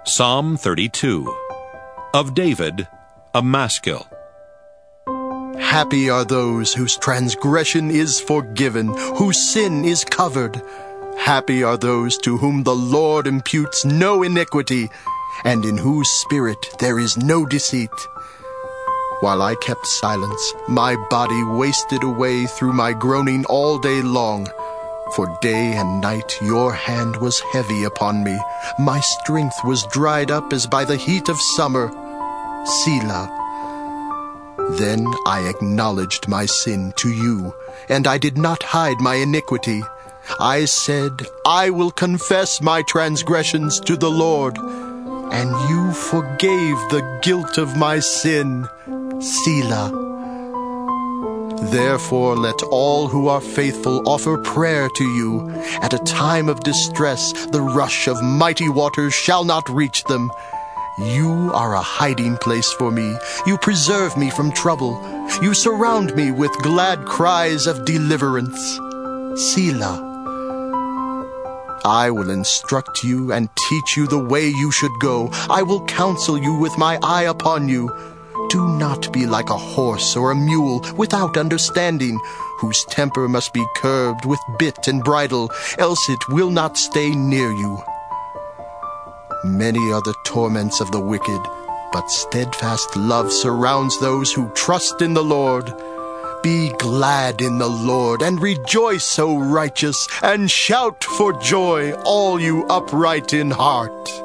Psalm 32. Of David, a Maskil. Happy are those whose transgression is forgiven, whose sin is covered. Happy are those to whom the Lord imputes no iniquity, and in whose spirit there is no deceit. While I kept silence, my body wasted away through my groaning all day long. For day and night your hand was heavy upon me. My strength was dried up as by the heat of summer. Selah. Then I acknowledged my sin to you, and I did not hide my iniquity. I said, I will confess my transgressions to the Lord, and you forgave the guilt of my sin. Selah. Therefore let all who are faithful offer prayer to you. At a time of distress, the rush of mighty waters shall not reach them. You are a hiding place for me. You preserve me from trouble. You surround me with glad cries of deliverance. Selah. I will instruct you and teach you the way you should go. I will counsel you with my eye upon you. Do not be like a horse or a mule without understanding, whose temper must be curbed with bit and bridle, else it will not stay near you. Many are the torments of the wicked, but steadfast love surrounds those who trust in the Lord. Be glad in the Lord and rejoice, O righteous, and shout for joy, all you upright in heart.